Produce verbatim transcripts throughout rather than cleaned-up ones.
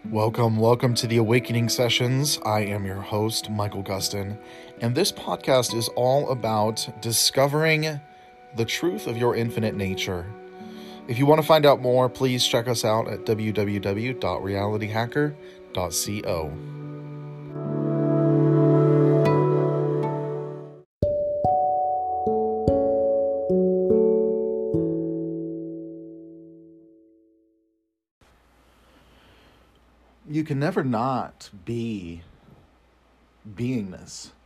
Welcome, welcome to the Awakening Sessions. I am your host, Michael Gustin, and this podcast is all about discovering the truth of your infinite nature. If you want to find out more, please check us out at w w w dot reality hacker dot co. You can never not be beingness.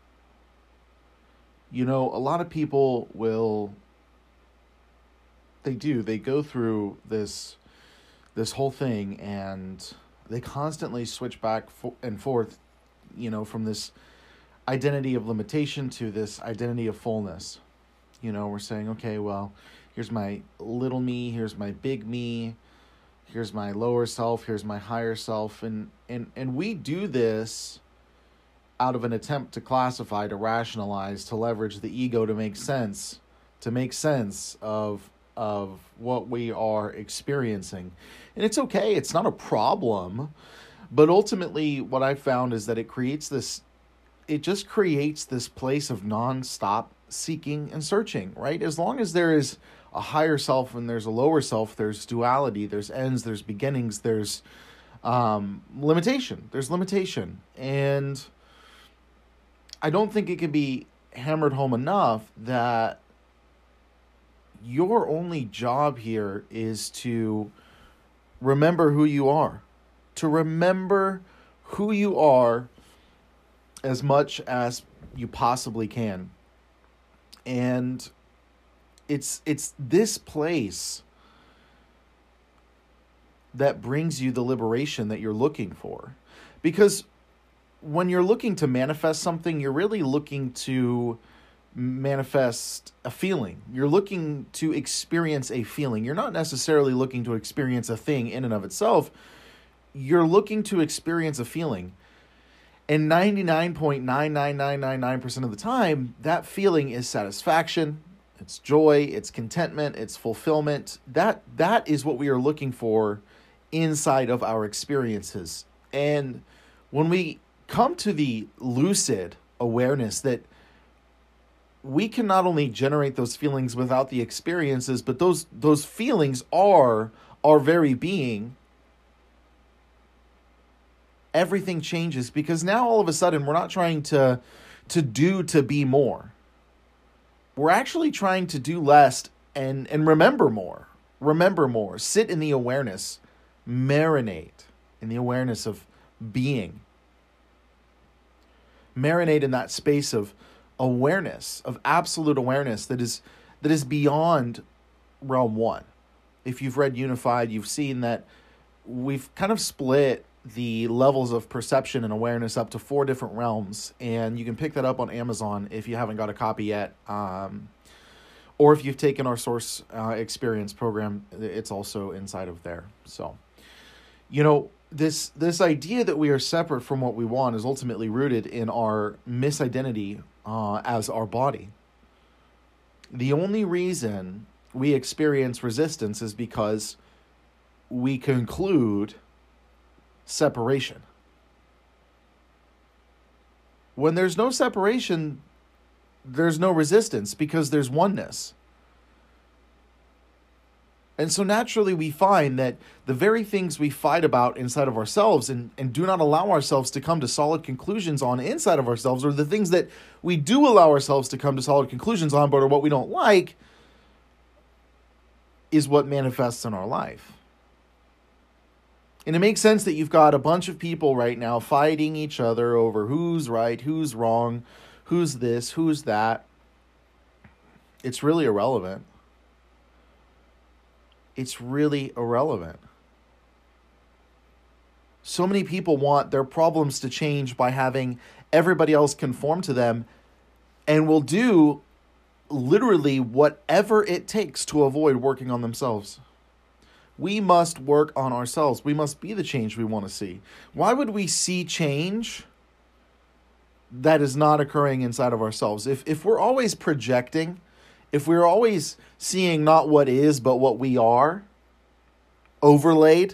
You know, a lot of people will, they do, they go through this, this whole thing and they constantly switch back and forth, you know, from this identity of limitation to this identity of fullness. You know, we're saying, okay, well, here's my little me, here's my big me, here's my lower self, here's my higher self. And, and, and we do this out of an attempt to classify, to rationalize, to leverage the ego to make sense, to make sense of, of what we are experiencing. And it's okay. It's not a problem. But ultimately, what I found is that it creates this, it just creates this place of nonstop seeking and searching, right? As long as there is a higher self and there's a lower self, there's duality, there's ends, there's beginnings, there's um, limitation, there's limitation. And I don't think it can be hammered home enough that your only job here is to remember who you are, to remember who you are as much as you possibly can. And It's it's this place that brings you the liberation that you're looking for. Because when you're looking to manifest something, you're really looking to manifest a feeling. You're looking to experience a feeling. You're not necessarily looking to experience a thing in and of itself. You're looking to experience a feeling. And ninety-nine point nine nine nine nine nine percent of the time, that feeling is satisfaction. It's joy, it's contentment, it's fulfillment. That that is what we are looking for inside of our experiences. And when we come to the lucid awareness that we can not only generate those feelings without the experiences, but those those feelings are our very being, everything changes, because now all of a sudden we're not trying to to do to be more. We're actually trying to do less and, and remember more. Remember more. Sit in the awareness. Marinate in the awareness of being. Marinate in that space of awareness, of absolute awareness that is that is beyond realm one. If you've read Unified, you've seen that we've kind of split the levels of perception and awareness up to four different realms, and you can pick that up on Amazon if you haven't got a copy yet, um, or if you've taken our Source uh, Experience program, it's also inside of there. So, you know, this this idea that we are separate from what we want is ultimately rooted in our misidentity uh, as our body. The only reason we experience resistance is because we conclude separation. When there's no separation, there's no resistance, because there's oneness. And so naturally we find that the very things we fight about inside of ourselves and, and do not allow ourselves to come to solid conclusions on inside of ourselves, or the things that we do allow ourselves to come to solid conclusions on but are what we don't like, is what manifests in our life. And it makes sense that you've got a bunch of people right now fighting each other over who's right, who's wrong, who's this, who's that. It's really irrelevant. It's really irrelevant. So many people want their problems to change by having everybody else conform to them, and will do literally whatever it takes to avoid working on themselves. We must work on ourselves. We must be the change we want to see. Why would we see change that is not occurring inside of ourselves? If if we're always projecting, if we're always seeing not what is, but what we are, overlaid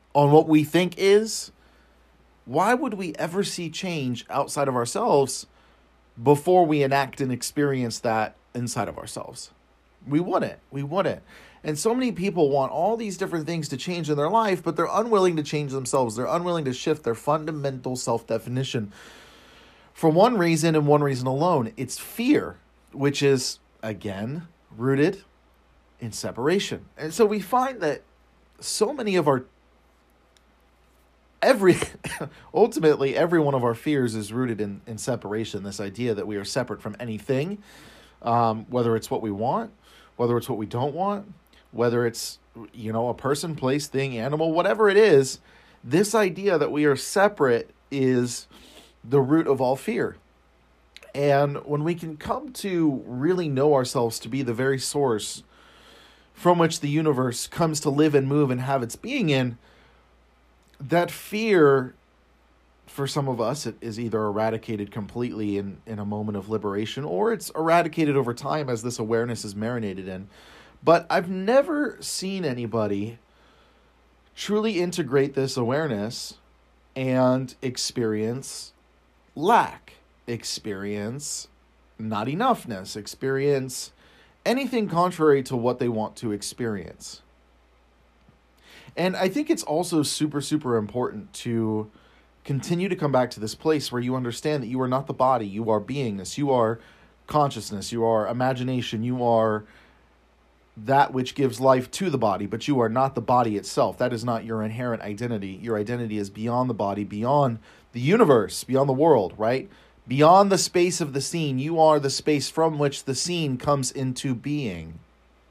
on what we think is, why would we ever see change outside of ourselves before we enact and experience that inside of ourselves? We wouldn't. We wouldn't. And so many people want all these different things to change in their life, but they're unwilling to change themselves. They're unwilling to shift their fundamental self-definition for one reason and one reason alone. It's fear, which is, again, rooted in separation. And so we find that so many of our, every, ultimately, every one of our fears is rooted in, in separation. This idea that we are separate from anything, um, whether it's what we want, whether it's what we don't want, whether it's, you know, a person, place, thing, animal, whatever it is, this idea that we are separate is the root of all fear. And when we can come to really know ourselves to be the very source from which the universe comes to live and move and have its being in, that fear, for some of us, it is either eradicated completely in, in a moment of liberation, or it's eradicated over time as this awareness is marinated in. But I've never seen anybody truly integrate this awareness and experience lack, experience not enoughness, experience anything contrary to what they want to experience. And I think it's also super, super important to continue to come back to this place where you understand that you are not the body, you are beingness, you are consciousness, you are imagination, you are that which gives life to the body, but you are not the body itself. That is not your inherent identity. Your identity is beyond the body, beyond the universe, beyond the world, right? Beyond the space of the scene. You are the space from which the scene comes into being.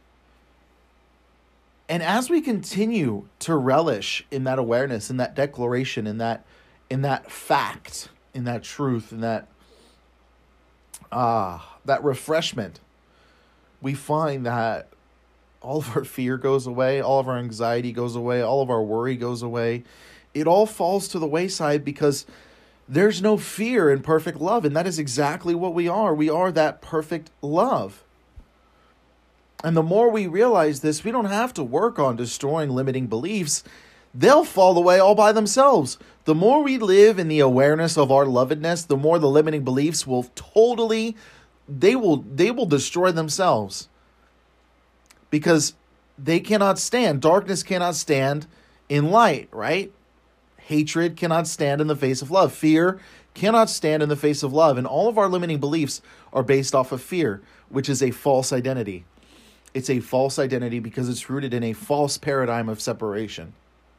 And as we continue to relish in that awareness, in that declaration, in that in that fact, in that truth, in that ah, that refreshment, we find that all of our fear goes away, all of our anxiety goes away, all of our worry goes away. It all falls to the wayside because there's no fear in perfect love, and that is exactly what we are. We are that perfect love. And the more we realize this, we don't have to work on destroying limiting beliefs. They'll fall away all by themselves. The more we live in the awareness of our lovedness, the more the limiting beliefs will totally, they will, they will destroy themselves. Because they cannot stand. Darkness cannot stand in light, right? Hatred cannot stand in the face of love. Fear cannot stand in the face of love. And all of our limiting beliefs are based off of fear, which is a false identity. It's a false identity because it's rooted in a false paradigm of separation.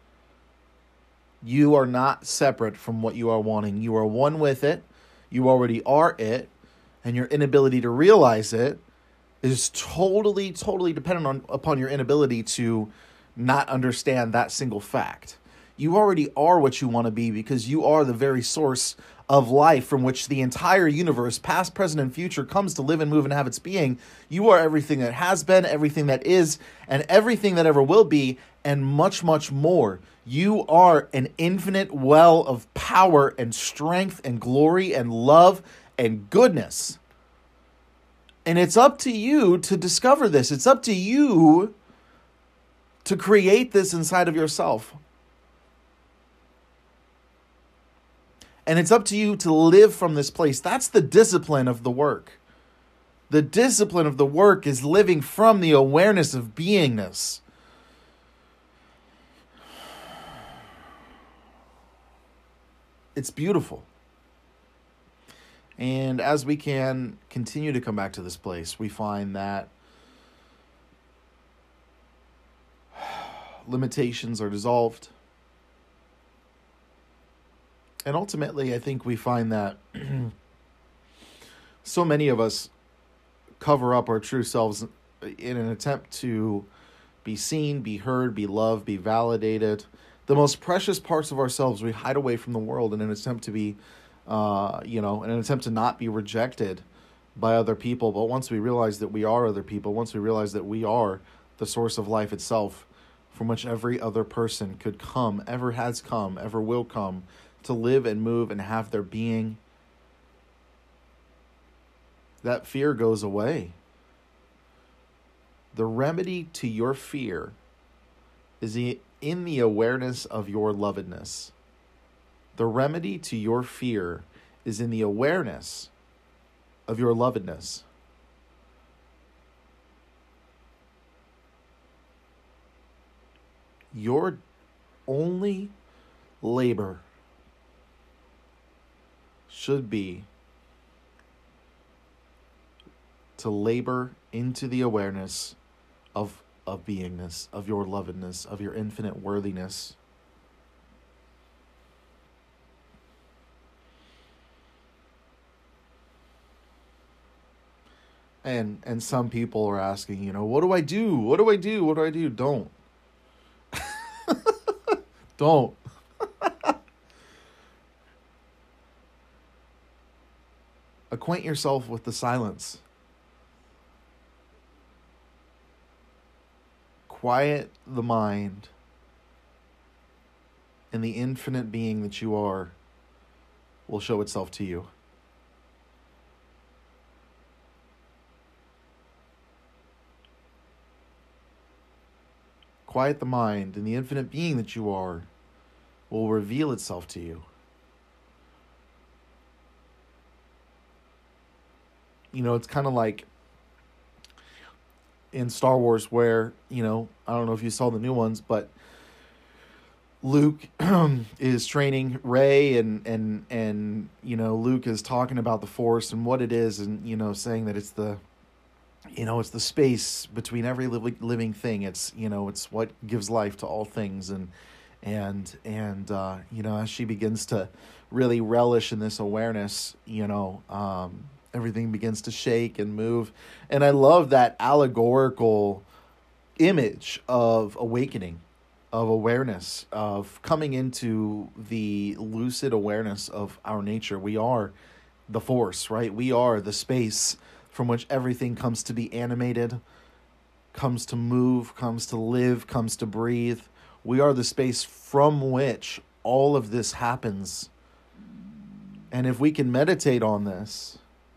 You are not separate from what you are wanting. You are one with it. You already are it. And your inability to realize it is totally, totally dependent on upon your inability to not understand that single fact. You already are what you want to be because you are the very source of life from which the entire universe, past, present, and future, comes to live and move and have its being. You are everything that has been, everything that is, and everything that ever will be, and much, much more. You are an infinite well of power and strength and glory and love and goodness. And it's up to you to discover this. It's up to you to create this inside of yourself. And it's up to you to live from this place. That's the discipline of the work. The discipline of the work is living from the awareness of beingness. It's beautiful. And as we can continue to come back to this place, we find that limitations are dissolved. And ultimately, I think we find that so many of us cover up our true selves in an attempt to be seen, be heard, be loved, be validated. The most precious parts of ourselves we hide away from the world in an attempt to be Uh, you know, in an attempt to not be rejected by other people. But once we realize that we are other people, once we realize that we are the source of life itself, from which every other person could come, ever has come, ever will come, to live and move and have their being, that fear goes away. The remedy to your fear is the, in the awareness of your lovedness. The remedy to your fear is in the awareness of your lovedness. Your only labor should be to labor into the awareness of, of beingness, of your lovedness, of your infinite worthiness. And and some people are asking, you know, what do I do? What do I do? What do I do? Don't. Don't. Acquaint yourself with the silence. Quiet the mind, and the infinite being that you are will show itself to you. Quiet the mind, and the infinite being that you are will reveal itself to you. You know, it's kind of like in Star Wars where, you know, I don't know if you saw the new ones, but Luke is training Rey, and, and, and, you know, Luke is talking about the Force and what it is, and, you know, saying that it's the, you know, it's the space between every li- living thing. It's, you know, it's what gives life to all things. And, and, and, uh, you know, as she begins to really relish in this awareness, you know, um, everything begins to shake and move. And I love that allegorical image of awakening, of awareness, of coming into the lucid awareness of our nature. We are the Force, right? We are the space from which everything comes to be animated, comes to move, comes to live, comes to breathe. We are the space from which all of this happens. And if we can meditate on this,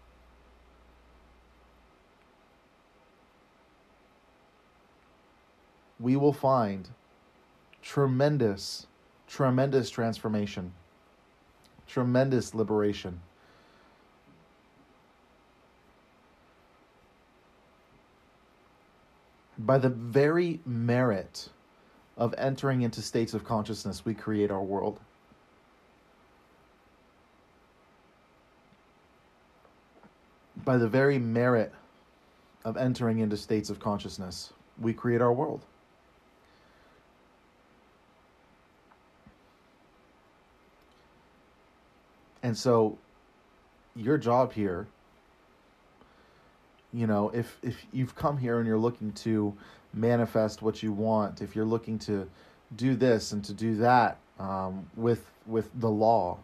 we will find tremendous, tremendous transformation, tremendous liberation. By the very merit of entering into states of consciousness, we create our world. By the very merit of entering into states of consciousness, we create our world. And so, your job here, you know, if, if you've come here and you're looking to manifest what you want, if you're looking to do this and to do that um, with with the law,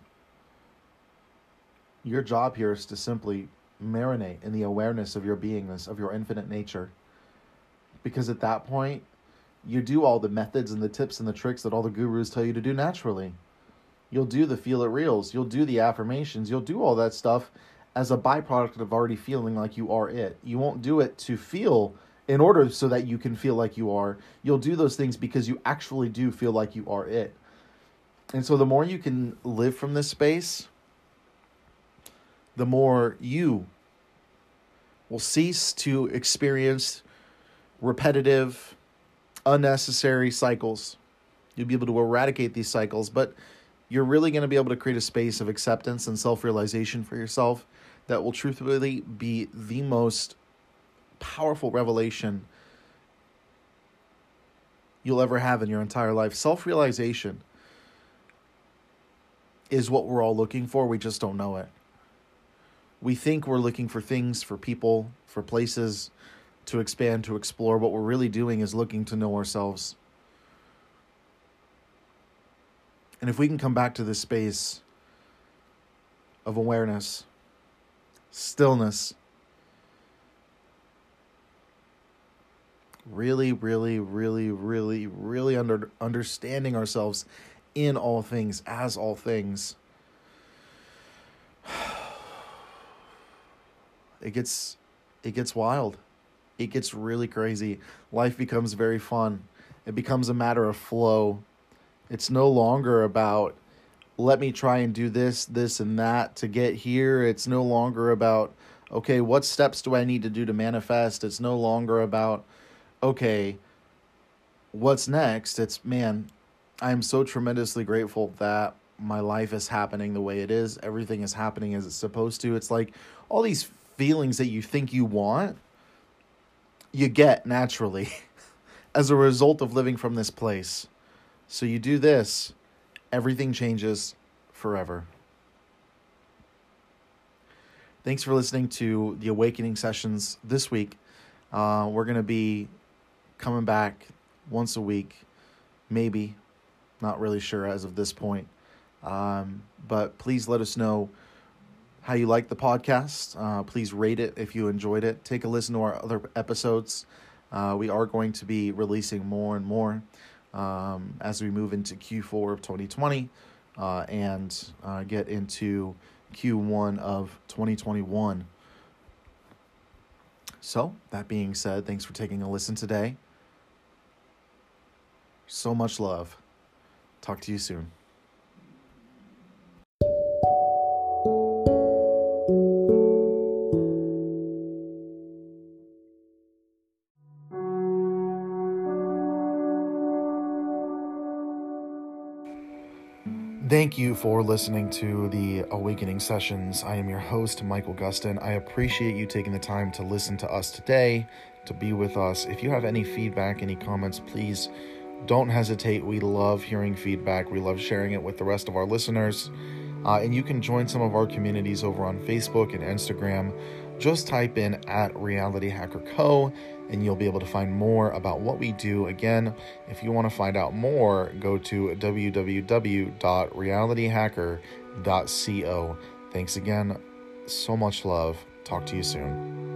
your job here is to simply marinate in the awareness of your beingness, of your infinite nature. Because at that point, you do all the methods and the tips and the tricks that all the gurus tell you to do naturally. You'll do the feel it reals. You'll do the affirmations. You'll do all that stuff as a byproduct of already feeling like you are it. You won't do it to feel in order so that you can feel like you are. You'll do those things because you actually do feel like you are it. And so the more you can live from this space, the more you will cease to experience repetitive, unnecessary cycles. You'll be able to eradicate these cycles, but you're really going to be able to create a space of acceptance and self-realization for yourself that will truthfully be the most powerful revelation you'll ever have in your entire life. Self-realization is what we're all looking for. We just don't know it. We think we're looking for things, for people, for places to expand, to explore. What we're really doing is looking to know ourselves. And if we can come back to this space of awareness, stillness, really, really, really, really, really under, understanding ourselves in all things, as all things, it gets, it gets wild. It gets really crazy. Life becomes very fun. It becomes a matter of flow. It's no longer about, let me try and do this, this, and that to get here. It's no longer about, okay, what steps do I need to do to manifest? It's no longer about, okay, what's next? It's, man, I'm so tremendously grateful that my life is happening the way it is. Everything is happening as it's supposed to. It's like all these feelings that you think you want, you get naturally as a result of living from this place. So you do this, everything changes forever. Thanks for listening to the Awakening Sessions this week. Uh, we're going to be coming back once a week, maybe. Not really sure as of this point. Um, but please let us know how you like the podcast. Uh, please rate it if you enjoyed it. Take a listen to our other episodes. Uh, we are going to be releasing more and more um, as we move into Q four of twenty twenty uh, and uh, get into Q one of twenty twenty-one. So, that being said, thanks for taking a listen today. So much love. Talk to you soon. Thank you for listening to the Awakening Sessions. I am your host, Michael Gustin. I appreciate you taking the time to listen to us today, to be with us. If you have any feedback, any comments, please don't hesitate. We love hearing feedback. We love sharing it with the rest of our listeners. Uh, and you can join some of our communities over on Facebook and Instagram. Just type in at Reality Hacker Co. and you'll be able to find more about what we do. Again, if you want to find out more, go to w w w dot reality hacker dot co. Thanks again. So much love. Talk to you soon.